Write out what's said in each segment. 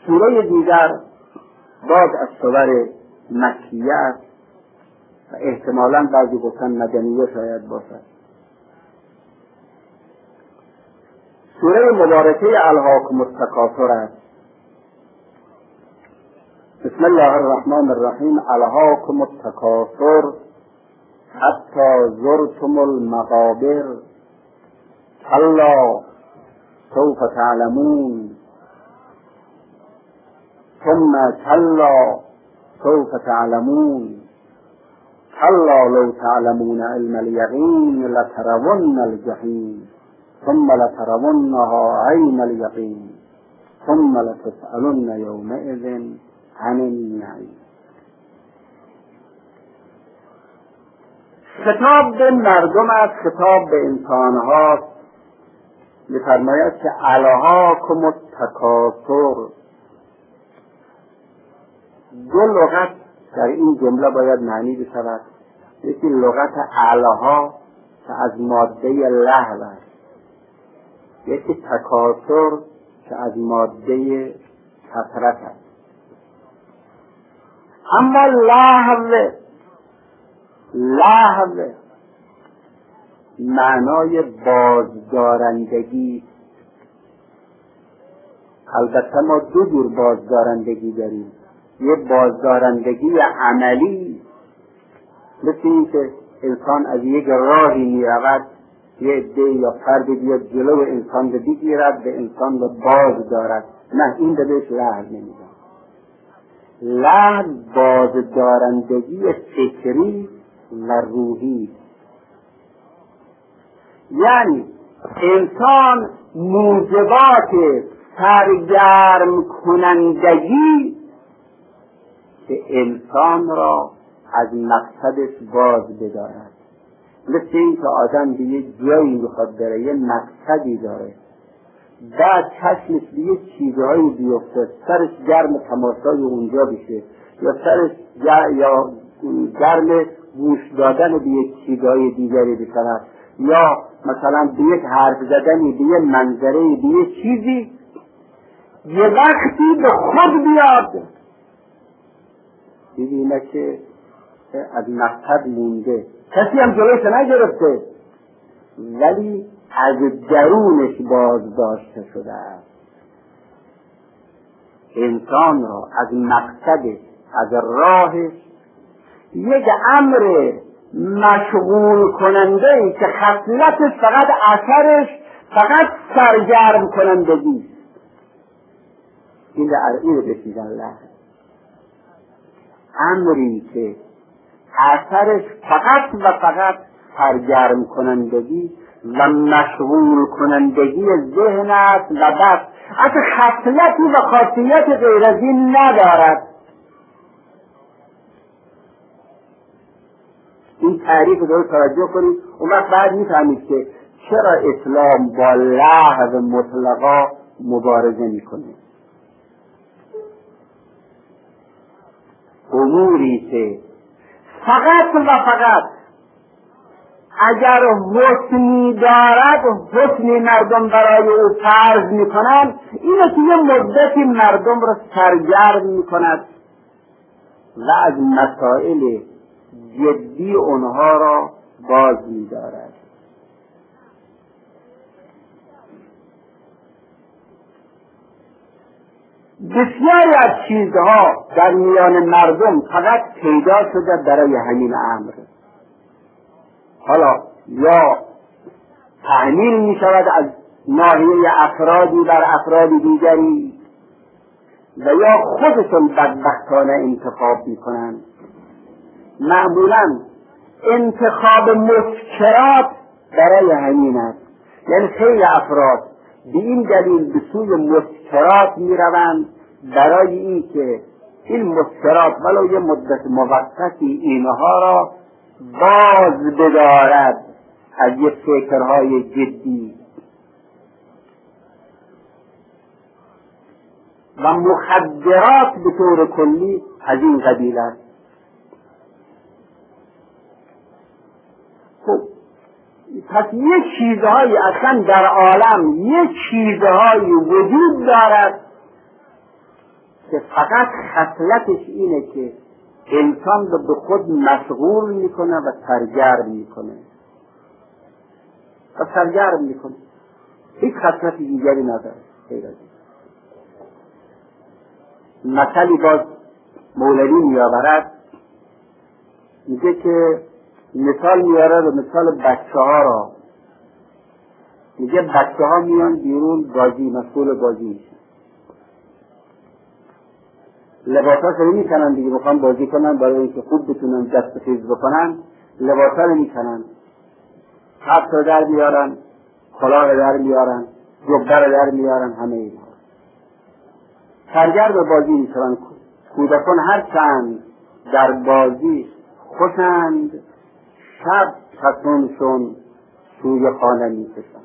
سوره دیگر باز از سور مکیه است و احتمالاً بعضی گفتن مدنیه شاید باشد. سوره مبارکه الهاکم التکاثر است. بسم الله الرحمن الرحیم. الهاکم التکاثر حتی زرتم المقابر کلا سوف تعلمون ثم کلا سوف تعلمون کلا لو تعلمون علم الیقین لترون الجحیم ثم لترونها عین الیقین ثم لتسألن یومئذ عن النعیم. خطاب به مردم است، خطاب به انسان هاست. می‌فرماید که الهاکم التکاثر. دو لغت در این جمله باید معنی بشود. یکی لغت الها که از ماده لهو است، یکی تکاثر که از ماده کثرت است. اما لهو معنای بازدارندگی. البته ما دو جور بازدارندگی داریم. یه بازدارندگی عملی، مثل این که انسان از یک راهی میرود، یه عده یا فرد بیاد جلو انسان رو بگیرد، به انسان رو باز دارد. نه، این رو بهش لهو نمیدن. لهو بازدارندگی فکری و روحی، یعنی انسان موجبات سرگرم کنندگی که انسان را از مقصدش باز بدارد. مثل این که آدم به یه جایی میخواد بره، یه مقصدی داره، بعد چشمش به یه چیزهایی بیفته، سرش گرم تماشای اونجا بشه، یا سرش یا گرم گوش دادن به یک چیزهای دیگری بشود، یا مثلا به یک حرف زدنی، به یک منظره، به یک چیزی، یه وقتی به خود بیاد ببینه که از مقصد مونده. کسی هم جلوش نگرفته، ولی از درونش بازداشته شده است. انسان را از مقصدش، از راهش، یک امر مشغول کننده ای که خصلتش فقط اثرش فقط سرگرم کنندگی است. این رو بسید الله، امری که اثرش فقط و فقط سرگرم کنندگی و مشغول کنندگی ذهن است و بس، اصلا خصلتی و خاصیت غیر از این ندارد. این تعریف رو توجه کنید، اون وقت بعد میفهمید که چرا اسلام با لهو مطلقا مبارزه میکنه. اموری که فقط و فقط اگر حسنی دارد، حسنی مردم برای او فرض میکنند، اینه که یه مدتی مردم را سرگرم میکند و از مسائل جدی اونها را باز می‌دارد. بسیاری از چیزها در میان مردم فقط پیدا شده برای همین امر. حالا یا تحمیل می شود از ناحیه افرادی بر افراد دیگری، و یا خودشون بدبختانه انتخاب می کنند. معمولا انتخاب مسکرات برای همین است. یعنی خیلی افراد به این دلیل به سوی مسکرات می روند، برای این که این مسکرات ولو یه مدت موقتی اینها را باز بدارد از یه فکرهای جدی. و مخدرات به طور کلی از این قبیل است. خب پس یه چیزهایی اصلا در عالم، یه چیزهایی وجود دارد که فقط خصلتش اینه که انسان رو به خود مشغول میکنه و سرگرم میکنه هیچ خصلت دیگری نداره. مثلی باز مولوی میآورد، میگه که مثال میاره به مثال بچه ها را، میگه بچه ها میان بیرون بازی، مسئول بازی میشن، لباسا رو میکنن دیگه، بخوام بازی کنن برای اینکه خوب بتونن دست خیز بکنن، لباسا رو میکنن، کفش رو در میارن، کلاه رو در میارن، جبه رو در میارن، همه اینها سرگرم بازی میشن. کودکان هر چند در بازی خوشند، شب چشمشون سوی خانه میکشن.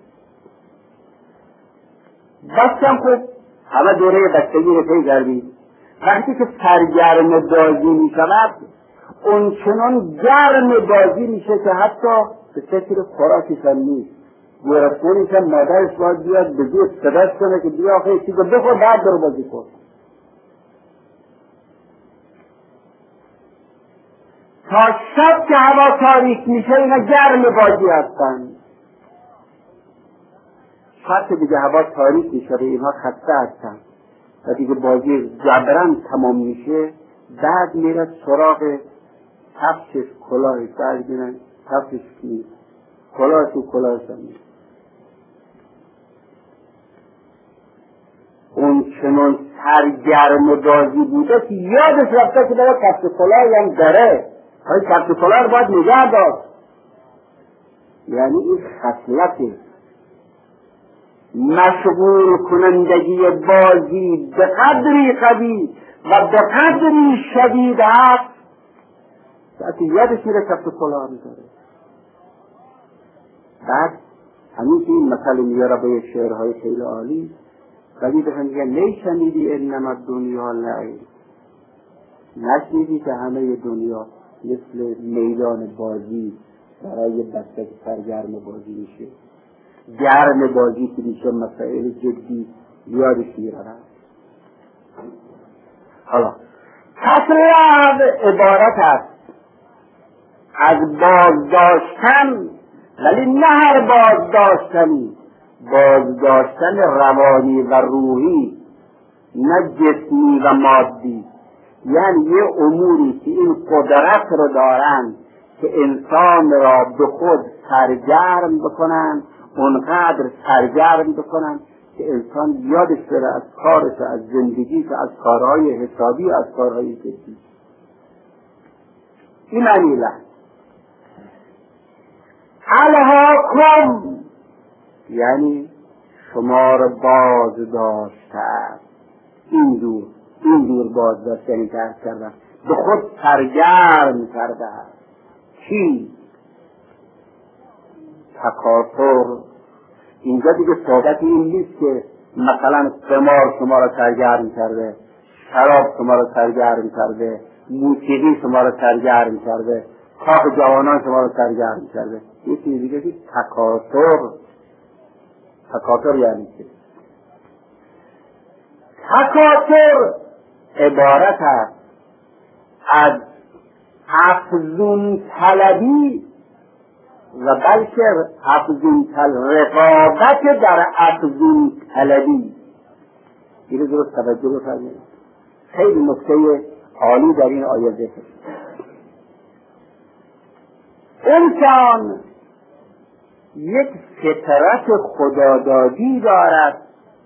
بچم خوب همه دوره بچگی رو طی کردید، وقتی که سرگرم بازی میشود اون چنان گرم بازی میشه که حتی به فکر خوراکش هم نیست. گرسنه‌ش هم مادرش باید بیاد به زور صداش کنه که بیا آخه چیز رو بخور بعد برو بازی کن. تا شب که هوا تاریک میشه اینا گرم بازی هستن، شب دیگه هوا تاریک میشه اینها خسته هستن و دیگه بازی جبران تمام میشه. بعد میره سراغ کفشش، کلاهش برگیرن، کفشش نیست، کلاهش و کلاهش هم نیست. اون چنان سرگرم بازی بوده که یادش رفته که باید کفش کلاهی هم داره، های کفش کلاه رو باید نگه داشت. یعنی این خصلت مشغول کنندگی بازی به قدری قوی و به قدری شدید هست که یادش میره کفش کلاه میذاره. بعد همیشه این مثل میاره به شعرهای خیلی عالی، ولی به هم میگه نیشنیدی انما دنیا لعب، نشنیدی که همه دنیا مثل میدان بازی برای بچه که سرگرم بازی میشه، گرم بازی که میشه مسائل جدی یادش میارن. حالا تطلب عبارت است از بازداشتن، ولی نه هر بازداشتنی، بازداشتن روانی و روحی، نه جسمی و مادی. یعنی یه اموری که این قدرت رو دارن که انسان را به خود سرگرم بکنن، اونقدر سرگرم بکنن که انسان یادش بره از کارش، از زندگیش، از کارهای حسابی، از کارهای جدی. این معنی لحظ الهاکم، یعنی شما را باز داشته، این دور باز داشتنی کرده، به خود سرگرم کرده. چی؟ تکاثر. اینجا دیگه صحبت این نیست که مثلا قمار شما را سرگرم کرده، شراب شما را سرگرم کرده، موسیقی شما را سرگرم کرده، کاخ جوانان شما را سرگرم کرده. یه چیز دیگه که تکاثر یعنی چه؟ تکاثر عبارت است از افزون طلبی و بلکه رقابت در افزون طلبی. این رو توجه بفرمایید، خیلی نکته عالی در این آیه ذکر شده. انسان یک فطرت خدادادی دارد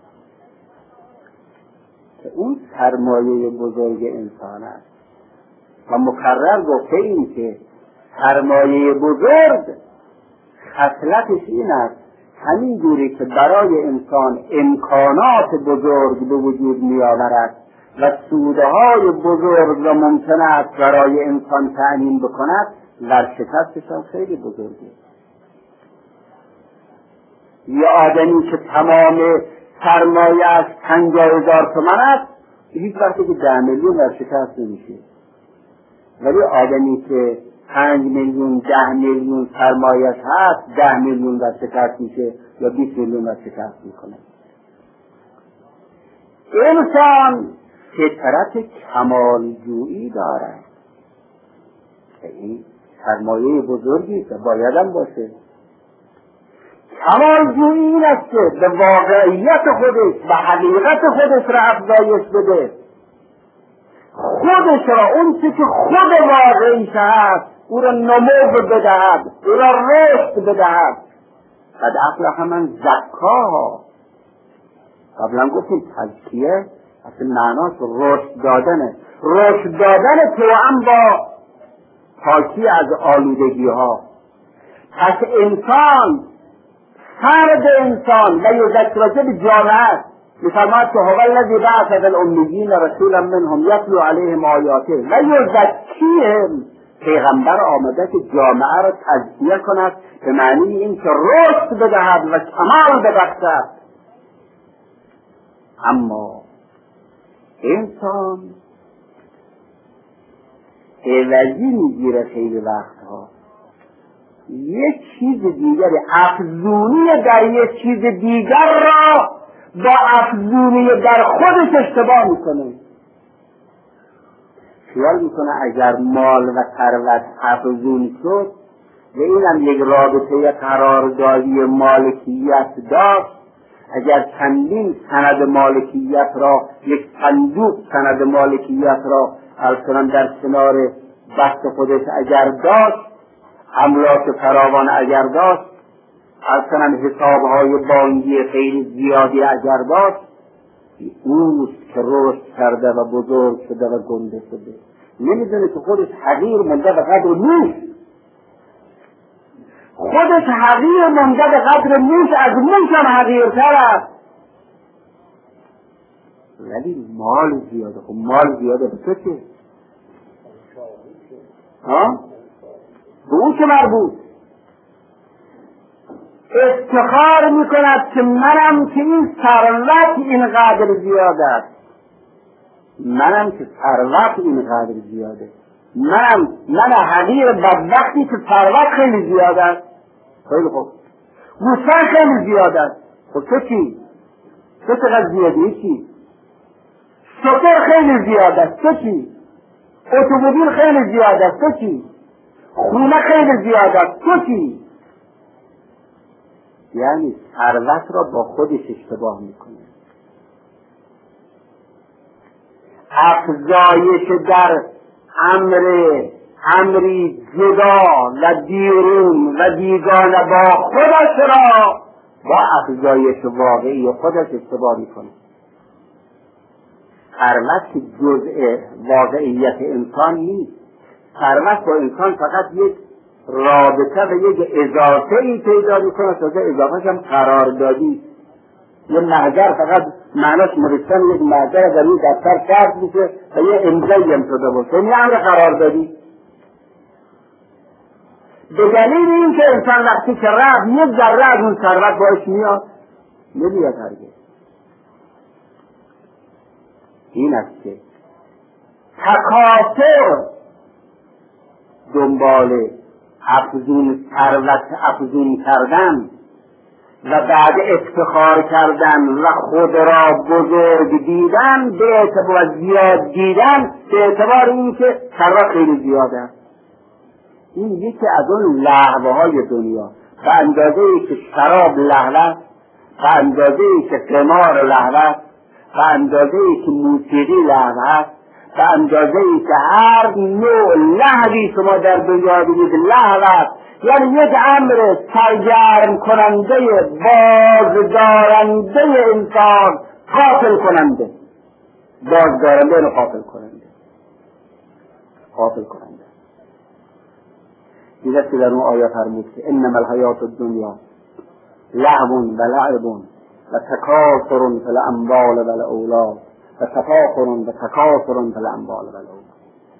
که اون سرمایه بزرگ انسان است و مکرر گفته این که سرمایه بزرگ خصلتش این است همین جوری که برای انسان امکانات بزرگ به وجود می آورد و سودهای بزرگ را ممکن است برای انسان تأمین بکند، ورشکستش هم خیلی بزرگه. یه آدمی که تمام سرمایه از 50,000 تومان است هیچ وقتی که 10 میلیون ورشکست نمیشه، ولی آدمی که 5 میلیون 10 میلیون سرمایه هست 10 میلیون ورشکست میشه یا 20 میلیون ورشکست میکنه. انسان فطرت کمالجویی دارد. این سرمایه بزرگی است، بایدم باشه. کمالجویی این است که به واقعیت خودش و حقیقت خودش را افزایش بده، خودش را اون چی که خود واقعیش هست او را نمو بدهد، او را رشد بدهد. قد افلح من زکاها. قبلا گفتیم تزکیه اصلا معناش رشد دادنه، رشد دادن توأم با پاکی از آلودگی ها. پس انسان، فرد انسان و یذکر به جامعه میفرماید که هو الذی بعث فی الامیین رسولا منهم یتلو علیهم آیاته و یزکیهم. پیغمبر آمده که جامعه را تزکیه کند، به معنی این که رشد بدهد و کمال ببخشد. اما انسان عوضی میگیره خیلی وقتها، یک چیز دیگر، افزونی در یک چیز دیگر را با افزونی در خودش اشتباه میکنه. خیال میکنه اگر مال و ثروت افزون شد و اینم یک رابطه قراردادی مالکیت داشت، اگر چندین سند مالکیت را، یک صندوق سند مالکیت را الان در کنار بست خودش اگر داشت، املاک فراوان اگر داشت، الان حسابهای بانکی خیلی زیادی اگر داشت، اوست که رشد کرده و بزرگ شده و گنده شده. نمیدونه که خودش حقیر مونده به قدر نیست، خودش حقیر مونده به قدر موش، از موش هم حقیرتر است. ولی مال زیاده. خب مال زیاده به تو چه؟ به اون که مربوط. افتخار میکند که منم که این ثروت اینقدر زیاده است، منم که ثروت اینقدر زیاده، من حقیر بدبختی که ثروت خیلی زیاده است. خیلی خوب، گوسفند خیلی زیاده است. خب تو چی؟ تو چقدر زیادی چی؟ شتر خیلی زیاده است. تو چی؟ اتومبیل خیلی زیاده است. تو چی؟ خونه خیلی زیاده است. تو چی؟ یعنی ثروت را با خودش اشتباه میکنه. افزایش در امری جدا و بیرون و بیگانه با خودش را با افزایش واقعی خودش اشتباه میکنه. ثروت که جزء واقعیت انسان نیست. ثروت با انسان فقط یک رابطه و یک اضافه ای پیدا میکنه، تازه اضافهش هم قراردادی. یه محضر فقط معناش نوشتن یک محضر در این دفتر شرط میشه و یه امضایی هم شده باشه، این امر قراردادی. به دلیل این که انسان وقتی که رفت یک ذره از اون ثروت باش میاد، نمیاد هرگز. این است که تکاثر دنبال افزون ثروت افزون کردن و بعد افتخار کردن و خود را بزرگ دیدن به اعتبار زیاد دیدن، به اعتبار این که ثروت خیلی زیاده است. این یکی از اون لهوه های دنیا. به اندازه ای که شراب لهوه است، به اندازه ای که قمار لهوه است، به اندازه ای که موسیقی لهوه است، به اندازه ای که هر نوع لهوی شما در دنیا بینید لهو است، یعنی یک امر سرگرم کننده، بازدارنده انسان، قاتل کننده، بازدارنده و قاتل کننده. دیگه که در اون آیه فرمود که انما الحیات الدنیا لعب و لعب و تکاثر فی الاموال و الاولاد و تکاثر فی الاموال و الاولاد.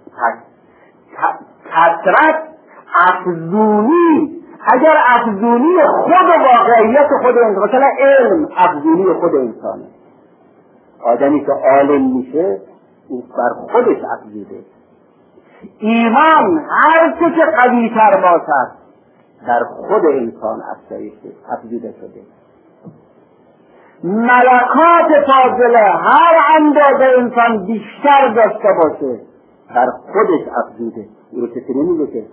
کثرت افزونی، اگر افزونی خود واقعیت خود انسان، مثلا علم افزونی خود انسانه، آدمی که عالم میشه او بر خودش افزوده. ایمان هر چه که قوی تر باشد در خود انسان افزوده شده. ملکات فاضله هر اندازه انسان بیشتر داشته باشه بر خودش افزوده. این رو کسی نمیگه که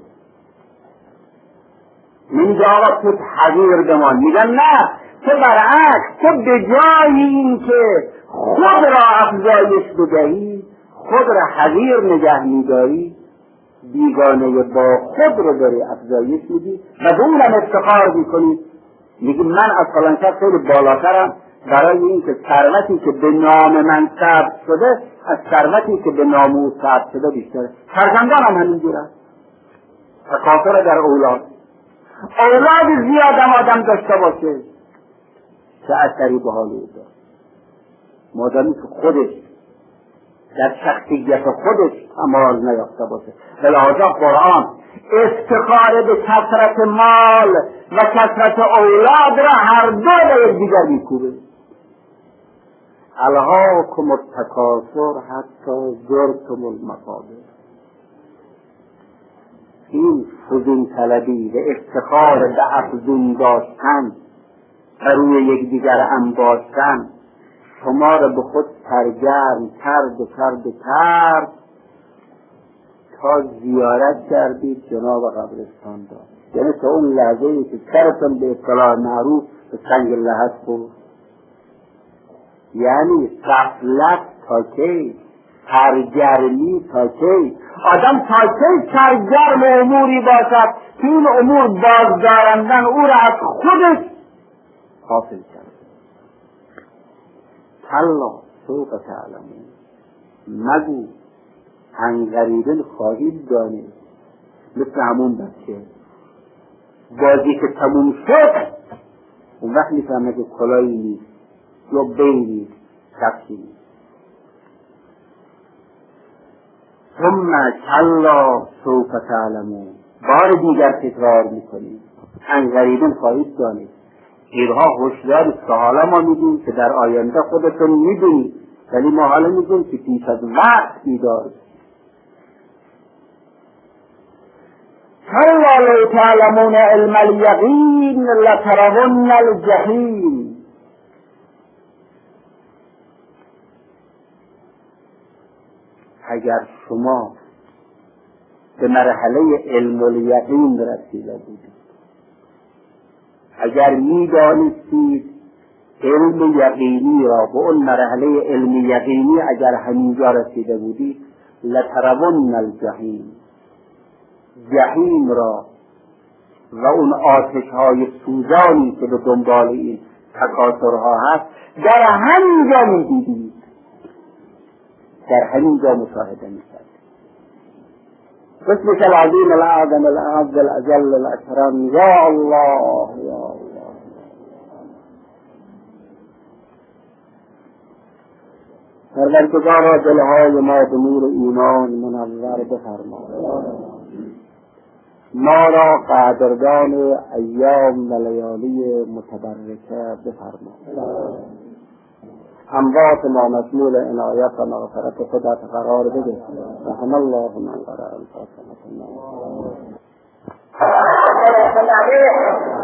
نمیگه آقا تو حقیر بمان، میگن نه تو برعکس، تو به جای این که خود را افزایش بدهی خود را حقیر نگه میداری، بیگانه با خود رو داری افزایش میدی و به اونم افتخار میکنی، میگی من از فلان کس خیلی بالاترم برای این که ثروتی که به نام من ثبت شده از ثروتی که به نام او ثبت شده بیشتره. فرزندانم همینجورن، تکاثر در اولاد زیاد آدم داشته باشه چه اثری به حال او داره، مادامی که خودش در شخصیت خودش تمایز نیافته باشه. لذا قرآن افتخار به کثرت مال و کثرت اولاد را هر دو به یکدیگر میکوبه. الهاکم التکاثر حتی زرتم المقابر. این فزون طلبی و افتخار به افزون داشتن و روی یکدیگر انباشتن شما را به خود سرگرم کرد تا زیارت کردید جناب قبرستان دار. یعنی تا اون لحظه‌ای که سرتون به اصطلاح معروف به سنگ لحد خورد، یعنی غفلت تا کی، سرگرمی تا کی، آدم تا کی سرگرم اموری باشد که این امور بازدارندن او را از خودش حاصل کرد. کلا سوف تعلمون، مگو عنقریبا خواهید دانید. مثل همون بچه بازی که تموم شد اون وقت میفهمه که کلایی نیست، جبه‌ای نیست، کفشی نیست. ثم کلا سوف تعلمون، بار دیگر تکرار میکنید عنقریبا خواهید دانید. اینها هشدار است که حالا ما میگیم که در آینده خودتون میدونید، ولی ما حالا میگیم که پیش از وقت بیدار. کلا لو تعلمون علم الیقین لترون الجحیم. اگر شما به مرحله علم الیقین رسیده بودید، اگر میدانستید علم یقینی را به اون مرحله علم یقینی اگر همینجا رسیده بودید، لترون الجحیم، جحیم را و اون آتش های سوزانی که به دنبال این تکاثرها هست در همینجا میدیدید، در همینجا مشاهده میکرد. بسمك العظیم الاعظم الاعز الاجل الاکرم یا الله یا الله. پروردگارا دلهای ما به نور ایمان منور بفرما، ما را قدردان ایام و لیالی متبرکه بفرما، اموات ما مشمول عنایت و مغفرت خودت قرار بده. رحم الله من قرأ الفاتحة.